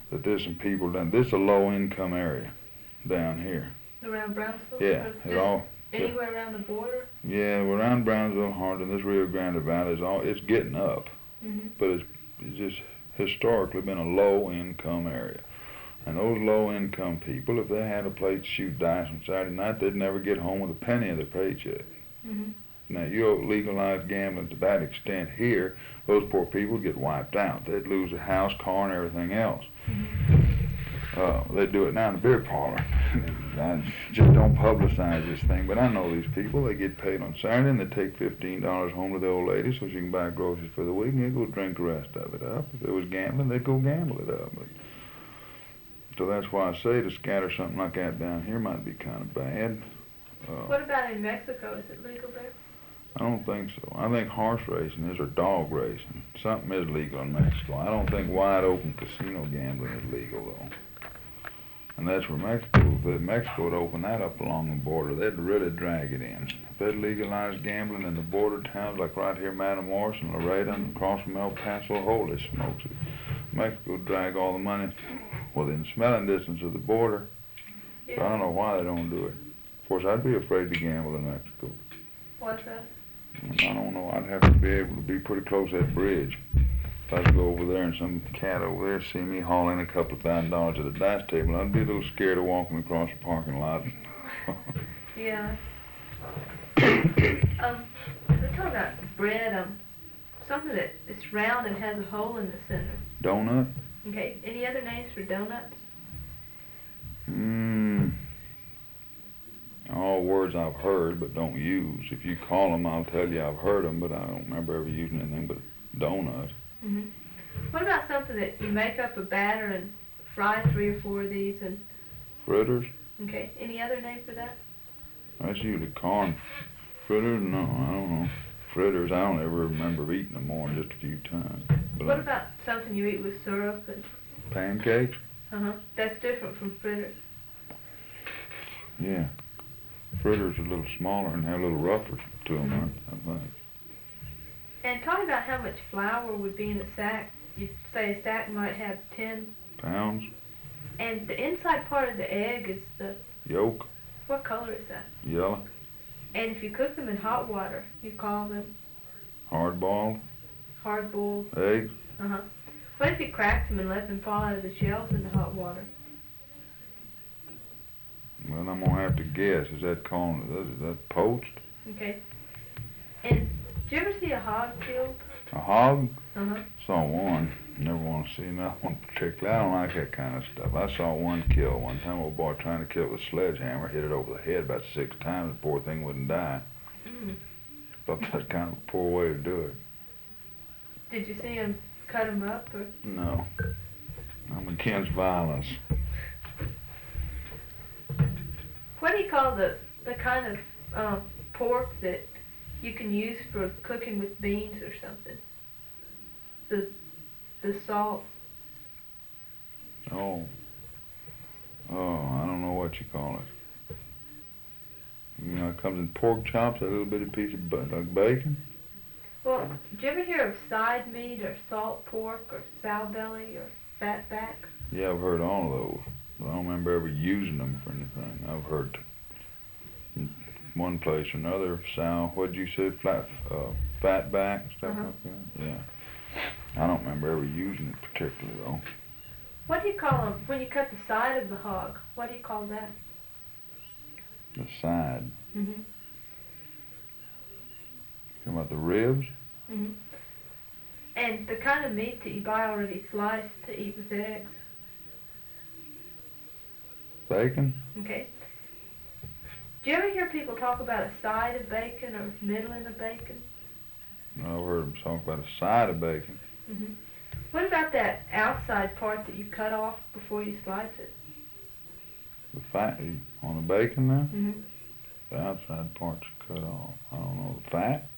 that there's some people down. This is a low-income area down here. Around Brownsville? Yeah, Or it all. anywhere around the border? Yeah, around Brownsville, Hardin, this Rio Grande Valley is all. It's getting up, but it's just historically been a low-income area. And those low-income people, if they had a place to shoot dice on Saturday night, they'd never get home with a penny of their paycheck. Now, you legalize gambling to that extent here, those poor people get wiped out. They'd lose a house, car, and everything else. They do it now in the beer parlor. I just don't publicize this thing, but I know these people. They get paid on Saturday, and they take $15 home to the old lady so she can buy groceries for the week, and they go drink the rest of it up. If it was gambling, they'd go gamble it up. So that's why I say to scatter something like that down here might be kind of bad. What about in Mexico? Is it legal there? I don't think so. I think horse racing is, or dog racing. Something is legal in Mexico. I don't think wide open casino gambling is legal though. And that's where Mexico would open that up along the border. They'd really drag it in. If they'd legalize gambling in the border towns like right here, Matamoros and Laredo and across from El Paso, holy smokes, Mexico would drag all the money within smelling distance of the border. Yeah. So I don't know why they don't do it. Of course, I'd be afraid to gamble in Mexico. What's that? I don't know. I'd have to be able to be pretty close to that bridge. If I'd go over there and some cat over there see me hauling a couple of $1,000 at a dice table, I'd be a little scared of walking across the parking lot. Yeah. We're talking about bread. Something that is round and has a hole in the center. Donut? Okay. Any other names for donuts? All words I've heard but don't use. If you call them, I'll tell you I've heard them, but I don't remember ever using anything but donut. What about something that you make up a batter and fry 3 or 4 of these and... Fritters? Okay. Any other name for that? That's usually corn fritters. No, I don't know. Fritters, I don't ever remember eating them more than just a few times. But what about something you eat with syrup and... Pancakes? That's different from fritters. Yeah. Fritters are a little smaller and have a little rougher to them, I think. And talk about how much flour would be in a sack. You say a sack might have 10 pounds. And the inside part of the egg is the... Yolk. What color is that? Yellow. And if you cook them in hot water, you call them... Hard-boiled. Hard-boiled. Eggs. What if you cracked them and let them fall out of the shells in the hot water? Well, I'm going to have to guess. Is that poached? Okay. And did you ever see a hog killed? A hog? Saw one. Never want to see another one particularly. I don't like that kind of stuff. I saw one kill one time. Old boy trying to kill it with a sledgehammer, hit it over the head about 6 times. The poor thing wouldn't die. Thought that's kind of a poor way to do it. Did you see him cut him up? Or? No. I'm against violence. What do you call the kind of pork that you can use for cooking with beans or something? The salt. Oh, I don't know what you call it. You know, it comes in pork chops, a little bitty piece of like bacon. Well, did you ever hear of side meat or salt pork or sow belly or fat back? Yeah, I've heard all of those, but I don't remember ever using them for anything. I've heard one place or another sow. What'd you say? Fat back stuff like that. Yeah. I don't remember ever using it particularly though. What do you call them when you cut the side of the hog? What do you call that? The side. You talking about the ribs? And the kind of meat that you buy already sliced to eat with eggs. Bacon? Okay. Do you ever hear people talk about a side of bacon or middling of bacon? No, I've heard them talk about a side of bacon. What about that outside part that you cut off before you slice it? The fat on the bacon now? The outside part's cut off. I don't know. The fat?